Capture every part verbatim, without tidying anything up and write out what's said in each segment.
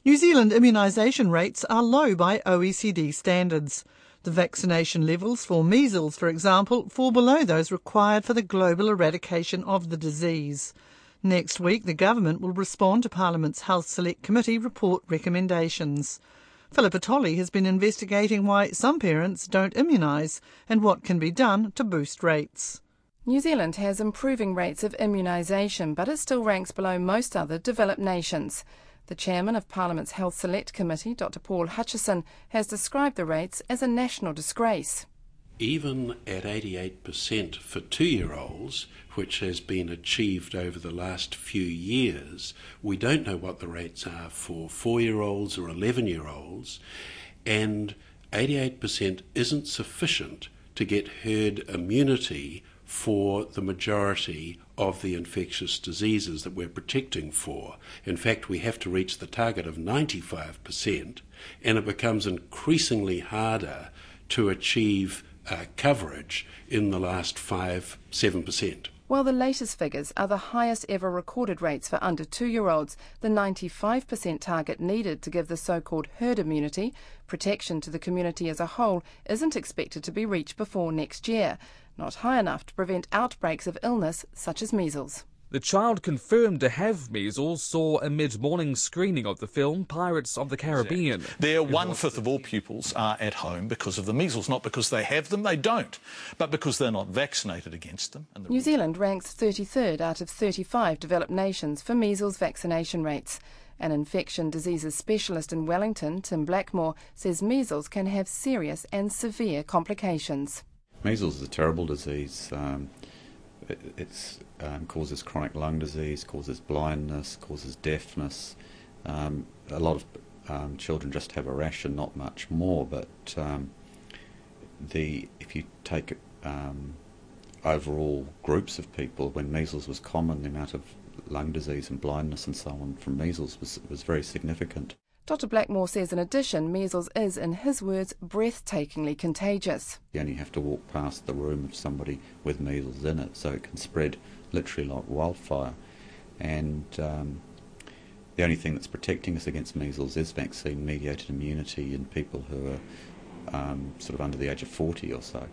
New Zealand immunisation rates are low by O E C D standards. The vaccination levels for measles, for example, fall below those required for the global eradication of the disease. Next week, the government will respond to Parliament's Health Select Committee report recommendations. Philippa Tolley has been investigating why some parents don't immunise and what can be done to boost rates. New Zealand has improving rates of immunisation, but it still ranks below most other developed nations. The chairman of Parliament's Health Select Committee, Doctor Paul Hutchison, has described the rates as a national disgrace. Even at eighty-eight percent for two-year-olds, which has been achieved over the last few years, we don't know what the rates are for four-year-olds or eleven-year-olds, and eighty-eight percent isn't sufficient to get herd immunity for the majority of the infectious diseases that we're protecting for. In fact, we have to reach the target of ninety-five percent, and it becomes increasingly harder to achieve uh, coverage in the last five, seven percent. While the latest figures are the highest ever recorded rates for under two-year-olds, the ninety-five percent target needed to give the so-called herd immunity, protection to the community as a whole, isn't expected to be reached before next year, not high enough to prevent outbreaks of illness such as measles. The child confirmed to have measles saw a mid-morning screening of the film Pirates of the Caribbean. There, one-fifth of all pupils are at home because of the measles, not because they have them, they don't, but because they're not vaccinated against them. New Zealand ranks thirty-third out of thirty-five developed nations for measles vaccination rates. An infection diseases specialist in Wellington, Tim Blackmore, says measles can have serious and severe complications. Measles is a terrible disease. Um, it it's, um, causes chronic lung disease, causes blindness, causes deafness. Um, a lot of um, children just have a rash and not much more, but um, the if you take um, overall groups of people, when measles was common, the amount of lung disease and blindness and so on from measles was, was very significant. Doctor Blackmore says in addition, measles is, in his words, breathtakingly contagious. You only have to walk past the room of somebody with measles in it, so it can spread literally like wildfire. And um, the only thing that's protecting us against measles is vaccine-mediated immunity in people who are um, sort of under the age of forty or so.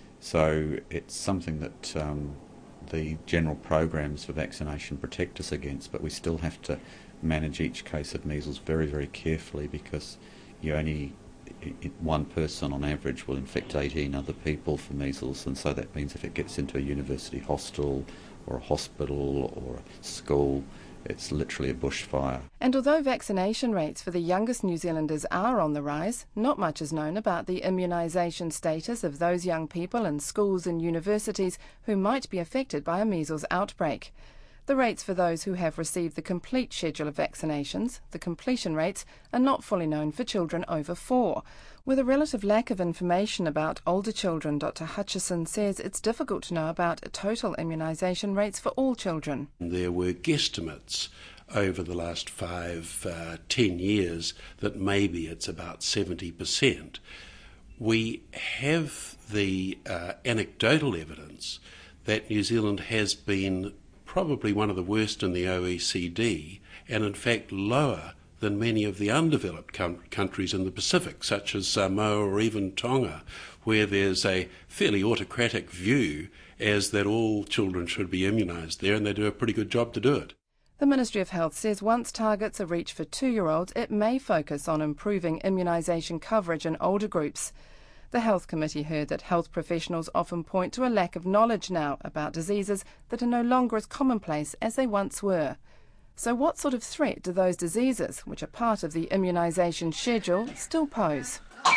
So it's something that um, the general programs for vaccination protect us against, but we still have to manage each case of measles very, very carefully, because you only one person on average will infect eighteen other people for measles, and so that means if it gets into a university hostel or a hospital or a school, it's literally a bushfire. And although vaccination rates for the youngest New Zealanders are on the rise, not much is known about the immunisation status of those young people in schools and universities who might be affected by a measles outbreak. The rates for those who have received the complete schedule of vaccinations, the completion rates, are not fully known for children over four. With a relative lack of information about older children, Doctor Hutchison says it's difficult to know about total immunisation rates for all children. There were guesstimates over the last five, uh, ten years that maybe it's about seventy percent. We have the uh, anecdotal evidence that New Zealand has been probably one of the worst in the O E C D, and in fact lower than many of the undeveloped com- countries in the Pacific, such as Samoa or even Tonga, where there's a fairly autocratic view as that all children should be immunised there, and they do a pretty good job to do it. The Ministry of Health says once targets are reached for two-year-olds, it may focus on improving immunisation coverage in older groups. The Health Committee heard that health professionals often point to a lack of knowledge now about diseases that are no longer as commonplace as they once were. So what sort of threat do those diseases, which are part of the immunisation schedule, still pose?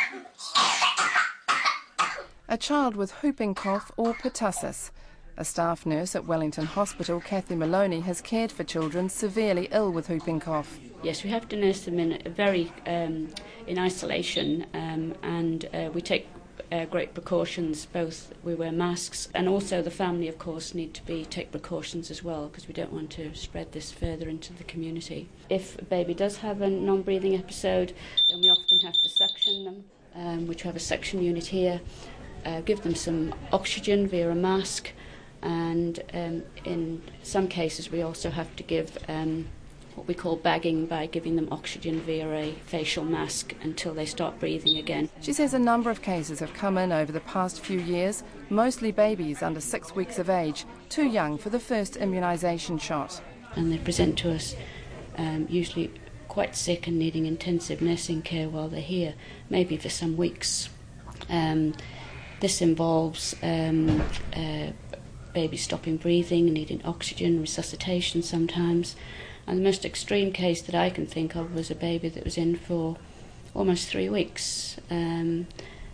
A child with whooping cough or pertussis. A staff nurse at Wellington Hospital, Kathy Maloney, has cared for children severely ill with whooping cough. Yes, we have to nurse them in very um, in isolation, um, and uh, we take uh, great precautions. Both we wear masks, and also the family, of course, need to be take precautions as well, because we don't want to spread this further into the community. If a baby does have a non-breathing episode, then we often have to suction them, um, which we have a suction unit here. Uh, give them some oxygen via a mask. And um, in some cases we also have to give um, what we call bagging by giving them oxygen via a facial mask until they start breathing again. She says a number of cases have come in over the past few years, mostly babies under six weeks of age, too young for the first immunisation shot. And they present to us um, usually quite sick and needing intensive nursing care while they're here, maybe for some weeks. Um, this involves um, uh, babies stopping breathing, needing oxygen, resuscitation sometimes. And the most extreme case that I can think of was a baby that was in for almost three weeks. Um,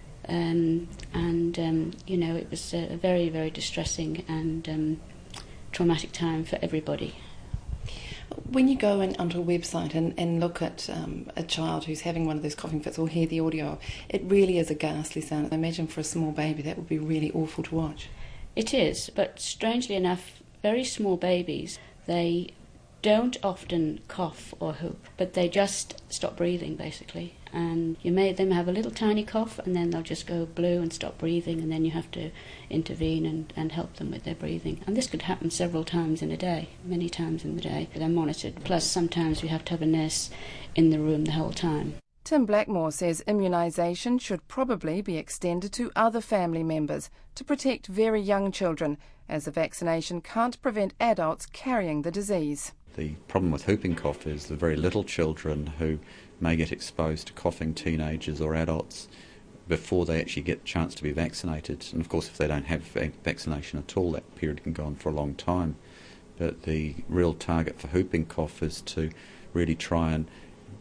um, and, um, you know, it was a very, very distressing and um, traumatic time for everybody. When you go in onto a website and, and look at um, a child who's having one of those coughing fits or hear the audio, it really is a ghastly sound. I imagine for a small baby that would be really awful to watch. It is, but strangely enough, very small babies, they don't often cough or whoop, but they just stop breathing, basically. And you may them have a little tiny cough, and then they'll just go blue and stop breathing, and then you have to intervene and, and help them with their breathing. And this could happen several times in a day, many times in the day. They're monitored. Plus, sometimes we have to have a nurse in the room the whole time. Tim Blackmore says immunisation should probably be extended to other family members to protect very young children, as the vaccination can't prevent adults carrying the disease. The problem with whooping cough is the very little children who may get exposed to coughing teenagers or adults before they actually get a chance to be vaccinated. And of course, if they don't have vaccination at all, that period can go on for a long time. But the real target for whooping cough is to really try and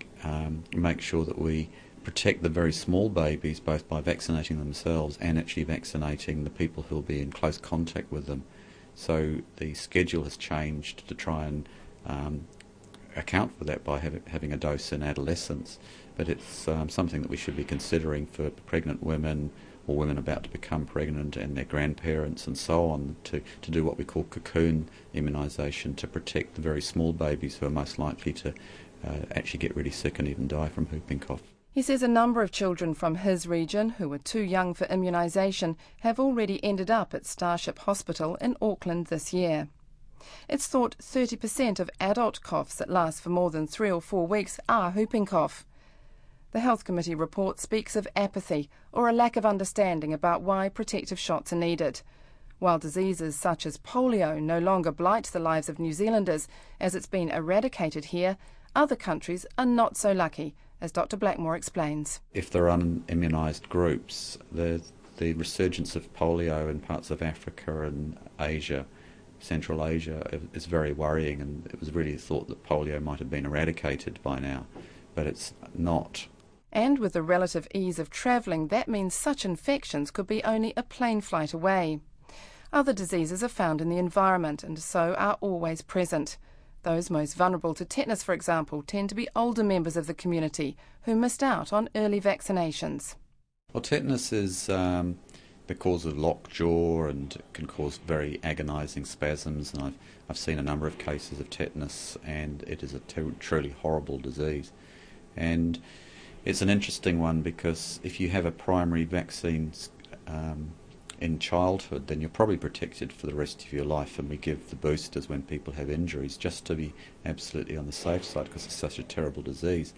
um, make sure that we protect the very small babies, both by vaccinating themselves and actually vaccinating the people who will be in close contact with them. So the schedule has changed to try and um, account for that by have, having a dose in adolescents, but it's um, something that we should be considering for pregnant women or women about to become pregnant and their grandparents and so on, to, to do what we call cocoon immunisation to protect the very small babies who are most likely to uh, actually get really sick and even die from whooping cough. He says a number of children from his region who were too young for immunisation have already ended up at Starship Hospital in Auckland this year. It's thought thirty percent of adult coughs that last for more than three or four weeks are whooping cough. The Health Committee report speaks of apathy or a lack of understanding about why protective shots are needed. While diseases such as polio no longer blight the lives of New Zealanders as it's been eradicated here, other countries are not so lucky, as Doctor Blackmore explains. If there are unimmunised groups, the, the resurgence of polio in parts of Africa and Asia, Central Asia, is very worrying, and it was really thought that polio might have been eradicated by now, but it's not. And with the relative ease of travelling, that means such infections could be only a plane flight away. Other diseases are found in the environment and so are always present. Those most vulnerable to tetanus, for example, tend to be older members of the community who missed out on early vaccinations. Well, tetanus is um, the cause of lockjaw and can cause very agonising spasms, and I've, I've seen a number of cases of tetanus, and it is a ter- truly horrible disease. And it's an interesting one because if you have a primary vaccine um, in childhood, then you're probably protected for the rest of your life, and we give the boosters when people have injuries just to be absolutely on the safe side because it's such a terrible disease.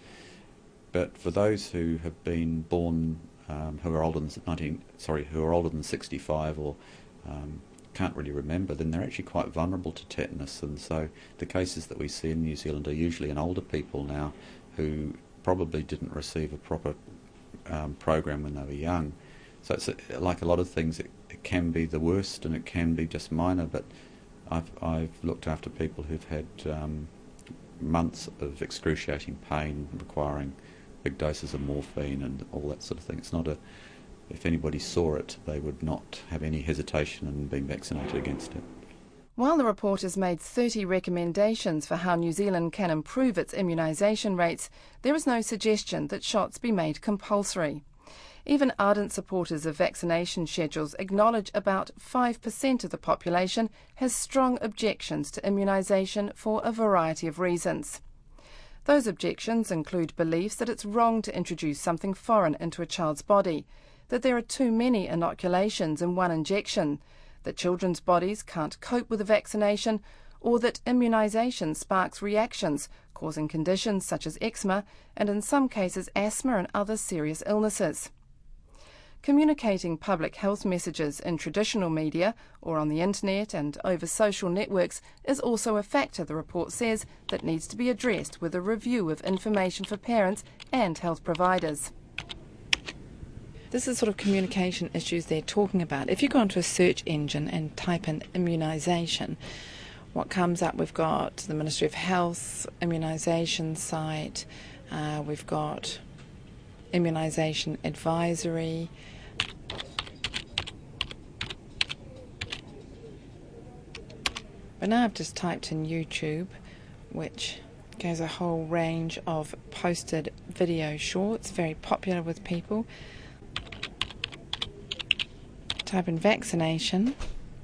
But for those who have been born um, who are older than nineteen, sorry, who are older than sixty-five or um, can't really remember, then they're actually quite vulnerable to tetanus. And so the cases that we see in New Zealand are usually in older people now who probably didn't receive a proper um, program when they were young. So it's a, like a lot of things, it, it can be the worst and it can be just minor, but I've, I've looked after people who've had um, months of excruciating pain requiring big doses of morphine and all that sort of thing. It's not a, if anybody saw it, they would not have any hesitation in being vaccinated against it. While the report has made thirty recommendations for how New Zealand can improve its immunisation rates, there is no suggestion that shots be made compulsory. Even ardent supporters of vaccination schedules acknowledge about five percent of the population has strong objections to immunisation for a variety of reasons. Those objections include beliefs that it's wrong to introduce something foreign into a child's body, that there are too many inoculations in one injection, that children's bodies can't cope with a vaccination, or that immunisation sparks reactions, causing conditions such as eczema and in some cases asthma and other serious illnesses. Communicating public health messages in traditional media or on the internet and over social networks is also a factor, the report says, that needs to be addressed with a review of information for parents and health providers. This is sort of communication issues they're talking about. If you go onto a search engine and type in immunisation, what comes up, we've got the Ministry of Health immunisation site, uh, we've got immunisation advisory, but now I've just typed in YouTube, which goes a whole range of posted video shorts, very popular with people. Type in vaccination,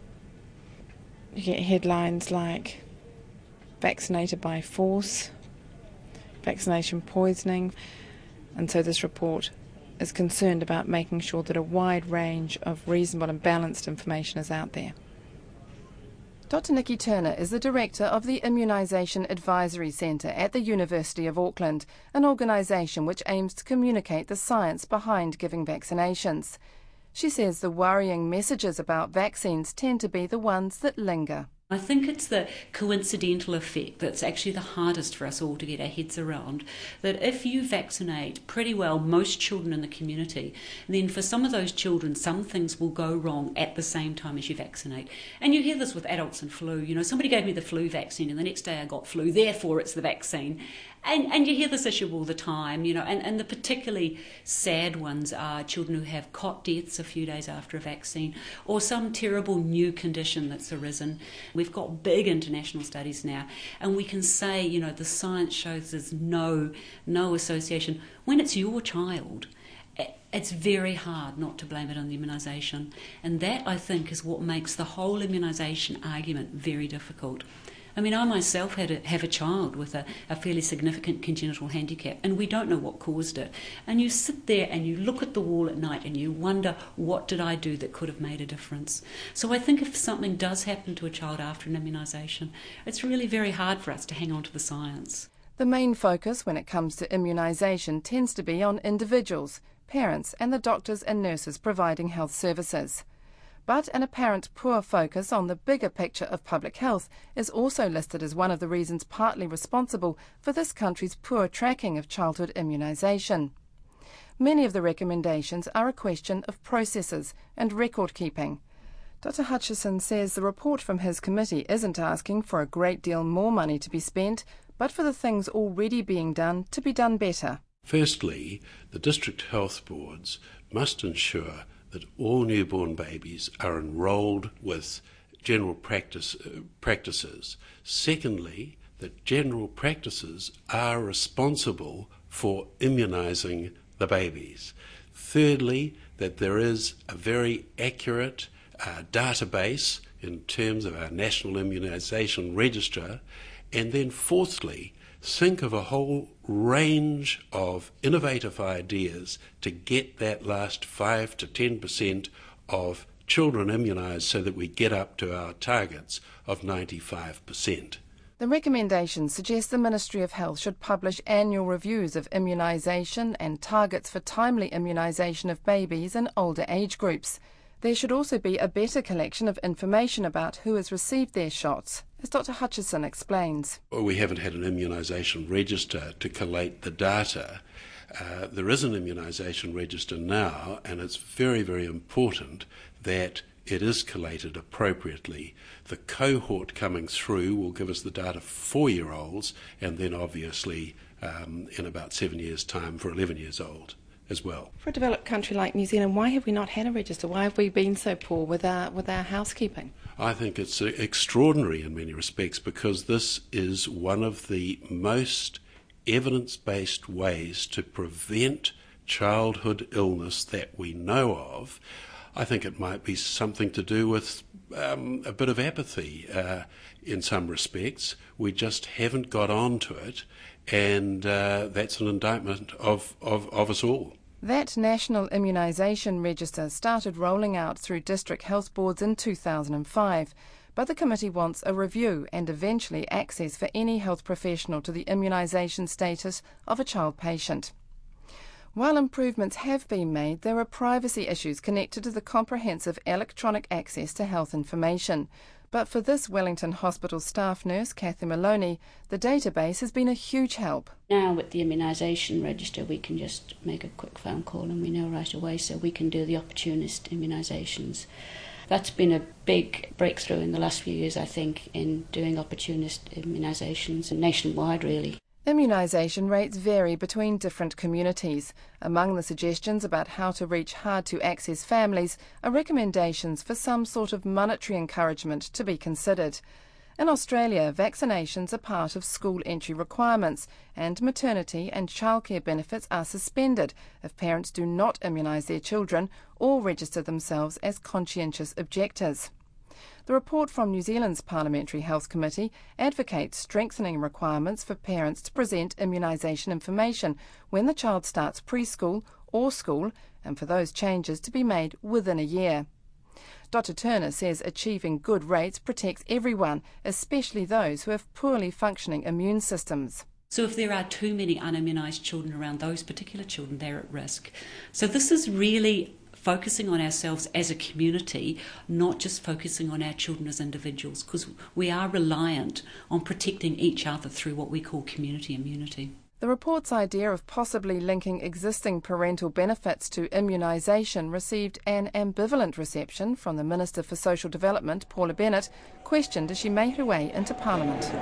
you get headlines like vaccinated by force, vaccination poisoning, and so this report is concerned about making sure that a wide range of reasonable and balanced information is out there. Doctor Nikki Turner is the director of the Immunisation Advisory Centre at the University of Auckland, an organisation which aims to communicate the science behind giving vaccinations. She says the worrying messages about vaccines tend to be the ones that linger. I think it's the coincidental effect that's actually the hardest for us all to get our heads around, that if you vaccinate pretty well most children in the community, then for some of those children some things will go wrong at the same time as you vaccinate. And you hear this with adults and flu. You know, somebody gave me the flu vaccine and the next day I got flu, therefore it's the vaccine. And and you hear this issue all the time, you know, and, and the particularly sad ones are children who have cot deaths a few days after a vaccine or some terrible new condition that's arisen. We've got big international studies now, and we can say, you know, the science shows there's no, no association. When it's your child, it's very hard not to blame it on the immunisation. And that, I think, is what makes the whole immunisation argument very difficult. I mean, I myself had a, have a child with a, a fairly significant congenital handicap, and we don't know what caused it. And you sit there and you look at the wall at night and you wonder, what did I do that could have made a difference? So I think if something does happen to a child after an immunisation, it's really very hard for us to hang on to the science. The main focus when it comes to immunisation tends to be on individuals, parents and the doctors and nurses providing health services. But an apparent poor focus on the bigger picture of public health is also listed as one of the reasons partly responsible for this country's poor tracking of childhood immunisation. Many of the recommendations are a question of processes and record keeping. Doctor Hutchison says the report from his committee isn't asking for a great deal more money to be spent, but for the things already being done to be done better. Firstly, the district health boards must ensure that all newborn babies are enrolled with general practice, uh, practices. Secondly, that general practices are responsible for immunising the babies. Thirdly, that there is a very accurate uh, database in terms of our National Immunisation Register. And then fourthly, think of a whole range of innovative ideas to get that last five to ten percent of children immunised so that we get up to our targets of ninety-five percent. The recommendations suggest the Ministry of Health should publish annual reviews of immunisation and targets for timely immunisation of babies in older age groups. There should also be a better collection of information about who has received their shots, as Doctor Hutchison explains. We haven't had an immunisation register to collate the data. Uh, there is an immunisation register now, and it's very, very important that it is collated appropriately. The cohort coming through will give us the data for four-year-olds, and then obviously um, in about seven years' time for eleven years old as well. For a developed country like New Zealand, why have we not had a register? Why have we been so poor with our, with our housekeeping? I think it's extraordinary in many respects, because this is one of the most evidence-based ways to prevent childhood illness that we know of. I think it might be something to do with um, a bit of apathy uh, in some respects. We just haven't got on to it, and uh, that's an indictment of, of, of us all. That National Immunisation Register started rolling out through district health boards in two thousand five, but the committee wants a review and eventually access for any health professional to the immunisation status of a child patient. While improvements have been made, there are privacy issues connected to the comprehensive electronic access to health information. But for this Wellington Hospital staff nurse, Kathy Maloney, the database has been a huge help. Now with the immunisation register, we can just make a quick phone call and we know right away, so we can do the opportunist immunisations. That's been a big breakthrough in the last few years, I think, in doing opportunist immunisations nationwide, really. Immunisation rates vary between different communities. Among the suggestions about how to reach hard-to-access families are recommendations for some sort of monetary encouragement to be considered. In Australia, vaccinations are part of school entry requirements, and maternity and childcare benefits are suspended if parents do not immunise their children or register themselves as conscientious objectors. The report from New Zealand's Parliamentary Health Committee advocates strengthening requirements for parents to present immunisation information when the child starts preschool or school, and for those changes to be made within a year. Doctor Turner says achieving good rates protects everyone, especially those who have poorly functioning immune systems. So if there are too many unimmunised children around, those particular children, they're at risk. So this is really focusing on ourselves as a community, not just focusing on our children as individuals, because we are reliant on protecting each other through what we call community immunity. The report's idea of possibly linking existing parental benefits to immunisation received an ambivalent reception from the Minister for Social Development, Paula Bennett, questioned as she made her way into Parliament.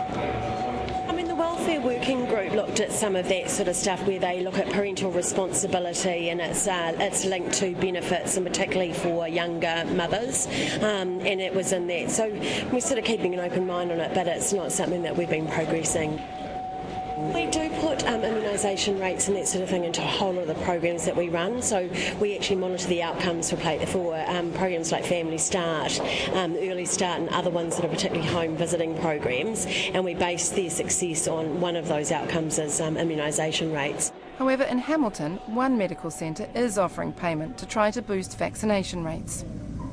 The Welfare Working Group looked at some of that sort of stuff where they look at parental responsibility, and it's uh, it's linked to benefits, and particularly for younger mothers, um, and it was in that. So we're sort of keeping an open mind on it, but it's not something that we've been progressing. We do put um, immunisation rates and that sort of thing into a whole lot of the programs that we run. So we actually monitor the outcomes for, play, for um, programs like Family Start, um, Early Start, and other ones that are particularly home visiting programs, and we base their success on one of those outcomes as um, immunisation rates. However, in Hamilton, one medical centre is offering payment to try to boost vaccination rates.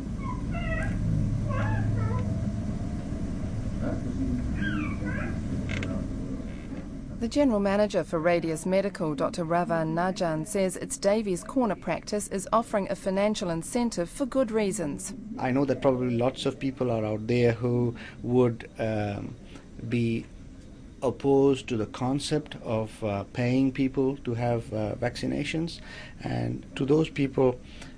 The General Manager for Radius Medical, Doctor Ravan Najan, says its Davies Corner practice is offering a financial incentive for good reasons. I know that probably lots of people are out there who would um, be opposed to the concept of uh, paying people to have uh, vaccinations, and to those people,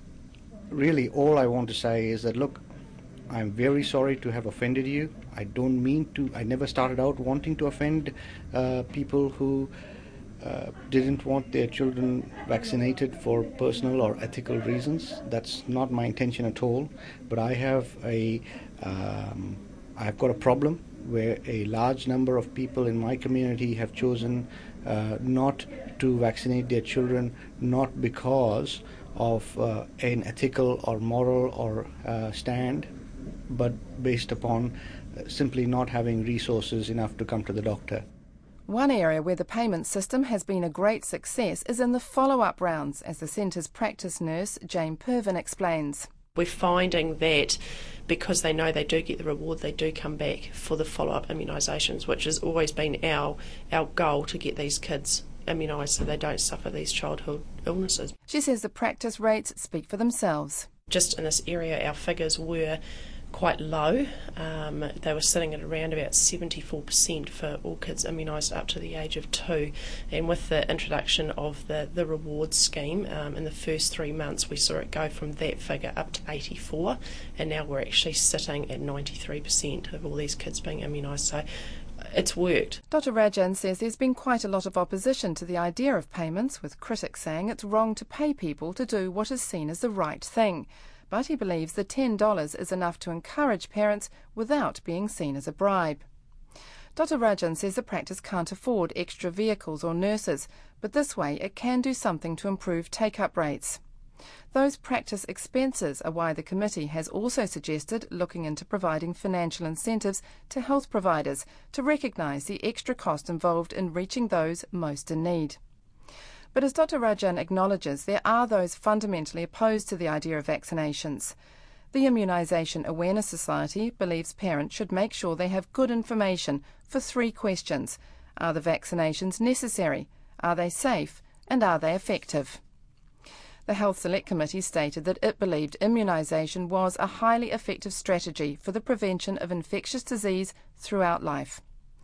really all I want to say is that, look, I'm very sorry to have offended you. I don't mean to. I never started out wanting to offend uh, people who uh, didn't want their children vaccinated for personal or ethical reasons. That's not my intention at all. But I have a, um, I've got a problem where a large number of people in my community have chosen uh, not to vaccinate their children, not because of uh, an ethical or moral or uh, stand, but based upon simply not having resources enough to come to the doctor. One area where the payment system has been a great success is in the follow-up rounds, as the centre's practice nurse, Jane Pervin, explains. We're finding that because they know they do get the reward, they do come back for the follow-up immunisations, which has always been our, our goal, to get these kids immunised so they don't suffer these childhood illnesses. She says the practice rates speak for themselves. Just in this area, our figures were quite low. Um, they were sitting at around about seventy-four percent for all kids immunised up to the age of two, and with the introduction of the, the rewards scheme um, in the first three months we saw it go from that figure up to eighty-four, and now we're actually sitting at ninety-three percent of all these kids being immunised, so it's worked. Doctor Rajan says there's been quite a lot of opposition to the idea of payments, with critics saying it's wrong to pay people to do what is seen as the right thing. But he believes the ten dollars is enough to encourage parents without being seen as a bribe. Doctor Rajan says the practice can't afford extra vehicles or nurses, but this way it can do something to improve take-up rates. Those practice expenses are why the committee has also suggested looking into providing financial incentives to health providers to recognise the extra cost involved in reaching those most in need. But as Doctor Rajan acknowledges, there are those fundamentally opposed to the idea of vaccinations. The Immunisation Awareness Society believes parents should make sure they have good information for three questions. Are the vaccinations necessary? Are they safe? And are they effective? The Health Select Committee stated that it believed immunisation was a highly effective strategy for the prevention of infectious disease throughout life.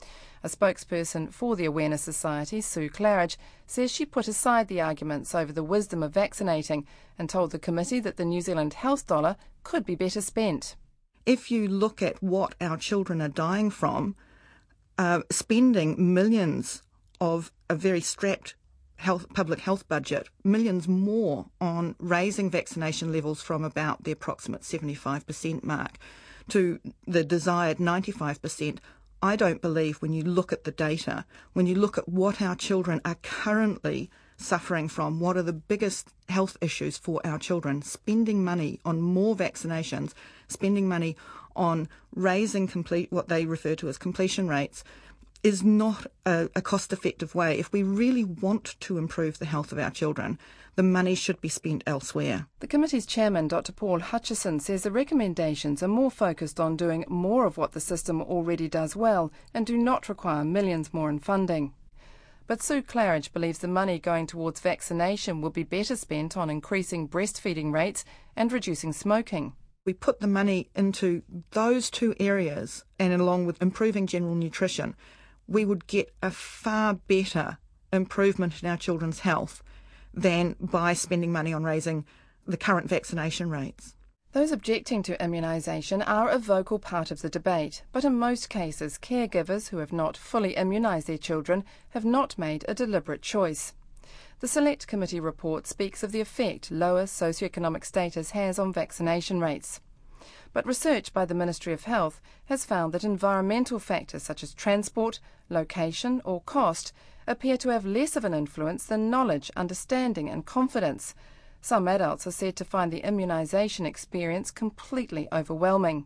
A spokesperson for the Awareness Society, Sue Claridge, says she put aside the arguments over the wisdom of vaccinating and told the committee that the New Zealand health dollar could be better spent. If you look at what our children are dying from, uh, spending millions of a very strapped health, public health budget, millions more on raising vaccination levels from about the approximate seventy-five percent mark to the desired ninety-five percent, I don't believe when you look at the data, when you look at what our children are currently suffering from, what are the biggest health issues for our children, spending money on more vaccinations, spending money on raising complete what they refer to as completion rates, is not a, a cost-effective way. If we really want to improve the health of our children, the money should be spent elsewhere. The committee's chairman, Doctor Paul Hutchison, says the recommendations are more focused on doing more of what the system already does well and do not require millions more in funding. But Sue Claridge believes the money going towards vaccination will be better spent on increasing breastfeeding rates and reducing smoking. We put the money into those two areas, and along with improving general nutrition, we would get a far better improvement in our children's health than by spending money on raising the current vaccination rates. Those objecting to immunisation are a vocal part of the debate, but in most cases caregivers who have not fully immunised their children have not made a deliberate choice. The Select Committee report speaks of the effect lower socioeconomic status has on vaccination rates. But research by the Ministry of Health has found that environmental factors such as transport, location or cost appear to have less of an influence than knowledge, understanding and confidence. Some adults are said to find the immunisation experience completely overwhelming.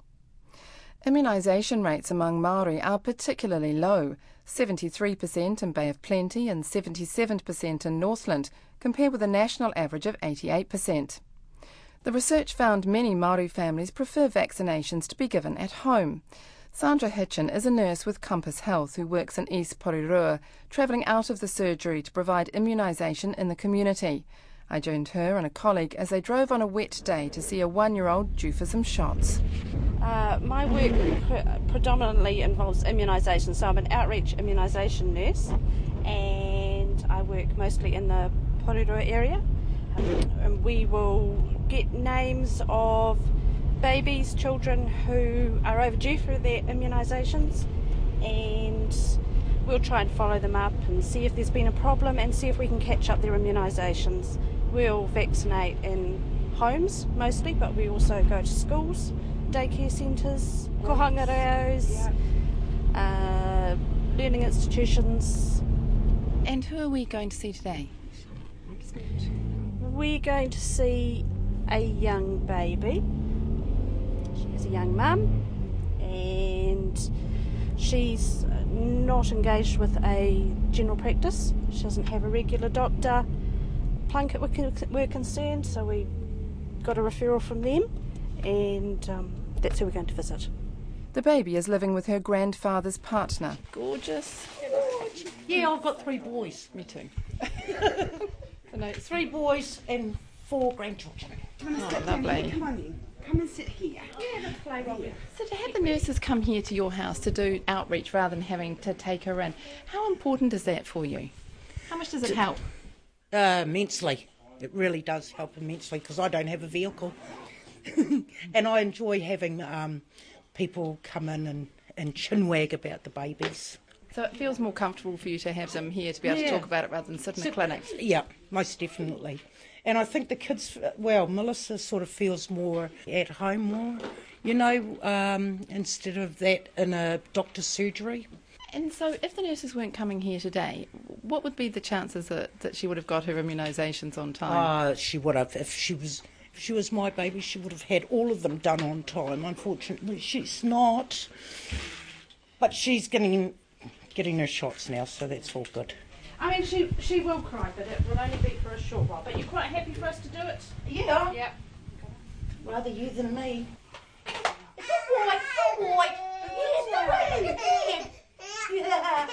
Immunisation rates among Māori are particularly low, seventy-three percent in Bay of Plenty and seventy-seven percent in Northland, compared with a national average of eighty-eight percent. The research found many Māori families prefer vaccinations to be given at home. Sandra Hitchin is a nurse with Compass Health who works in East Porirua, travelling out of the surgery to provide immunisation in the community. I joined her and a colleague as they drove on a wet day to see a one-year-old due for some shots. Uh, my work pre- predominantly involves immunisation, so I'm an outreach immunisation nurse and I work mostly in the Porirua area. And we will get names of babies, children who are overdue for their immunisations, and we'll try and follow them up and see if there's been a problem and see if we can catch up their immunisations. We'll vaccinate in homes mostly, but we also go to schools, daycare centres, kohanga reos, uh, learning institutions. And who are we going to see today? We're going to see a young baby. She has a young mum and she's not engaged with a general practice. She doesn't have a regular doctor. Plunkett we're concerned, so we got a referral from them and um, that's who we're going to visit. The baby is living with her grandfather's partner. Gorgeous. Yeah, I've got three boys. Me too. No, three boys and four grandchildren. Oh, lovely. Come on then. Come and sit here. Yeah, play Robin. So to have the nurses come here to your house to do outreach rather than having to take her in, how important is that for you? How much does it help? Uh, immensely. It really does help immensely because I don't have a vehicle. And I enjoy having um, people come in and, and chinwag about the babies. So it feels more comfortable for you to have them here to be able yeah. to talk about it rather than sit in so, a clinic? Yeah, most definitely. And I think the kids, well, Melissa sort of feels more at home more, you know, um, instead of that in a doctor's surgery. And so if the nurses weren't coming here today, what would be the chances that, that she would have got her immunisations on time? Uh, she would have. If she was if she was my baby, she would have had all of them done on time. Unfortunately, she's not. But she's getting getting her shots now, so that's all good. I mean, she she will cry, but it will only be for a short while. But you're quite happy for us to do it? Yeah. Yep. Rather you than me. Good boy, good boy. Yes, all right. Look at Dad. Yeah.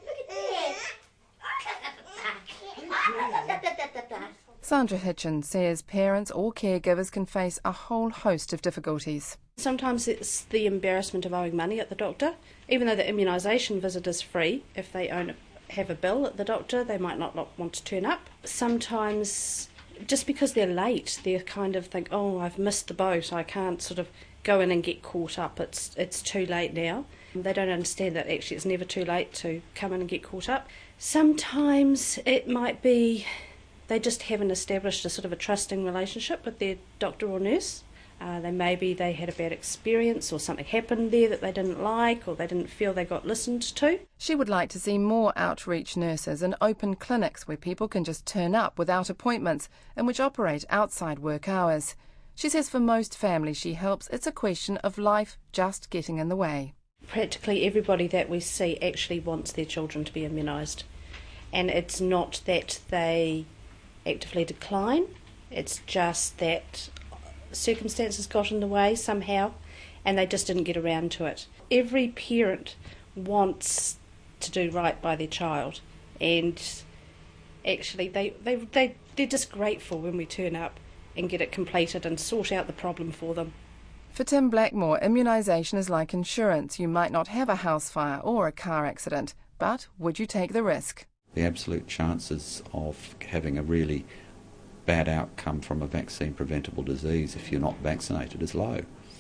Look at Dad. Sandra Hitchens says parents or caregivers can face a whole host of difficulties. Sometimes it's the embarrassment of owing money at the doctor. Even though the immunisation visit is free, if they own, have a bill at the doctor, they might not want to turn up. Sometimes just because they're late, they kind of think, oh, I've missed the boat, I can't sort of go in and get caught up, it's it's too late now. They don't understand that actually it's never too late to come in and get caught up. Sometimes it might be they just haven't established a sort of a trusting relationship with their doctor or nurse. Uh, they maybe they had a bad experience or something happened there that they didn't like or they didn't feel they got listened to. She would like to see more outreach nurses and open clinics where people can just turn up without appointments and which operate outside work hours. She says for most families she helps, it's a question of life just getting in the way. Practically everybody that we see actually wants their children to be immunised, and it's not that they actively decline, it's just that circumstances got in the way somehow and they just didn't get around to it. Every parent wants to do right by their child, and actually they, they, they, they're just grateful when we turn up and get it completed and sort out the problem for them. For Tim Blackmore, immunisation is like insurance. You might not have a house fire or a car accident, but would you take the risk? The absolute chances of having a really bad outcome from a vaccine-preventable disease if you're not vaccinated is low.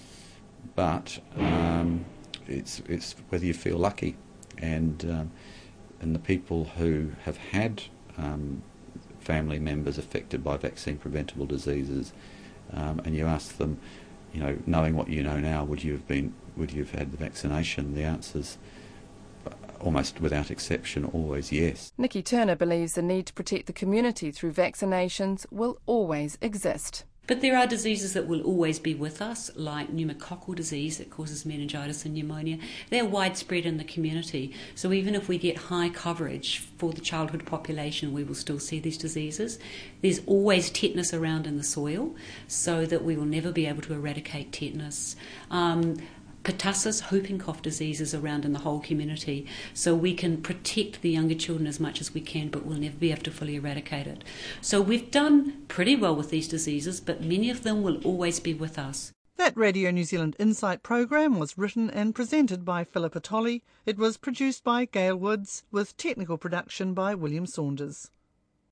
But um, it's it's whether you feel lucky, and um, and the people who have had um, family members affected by vaccine-preventable diseases, um, and you ask them, you know, knowing what you know now, would you have been, would you have had the vaccination? The answer's almost without exception always yes. Nikki Turner believes the need to protect the community through vaccinations will always exist. But there are diseases that will always be with us, like pneumococcal disease that causes meningitis and pneumonia. They're widespread in the community, so even if we get high coverage for the childhood population, we will still see these diseases. There's always tetanus around in the soil, so that we will never be able to eradicate tetanus. Um, Pertussis, whooping cough diseases around in the whole community, so we can protect the younger children as much as we can, but we'll never be able to fully eradicate it. So we've done pretty well with these diseases, but many of them will always be with us. That Radio New Zealand Insight programme was written and presented by Philippa Tolley. It was produced by Gail Woods, with technical production by William Saunders.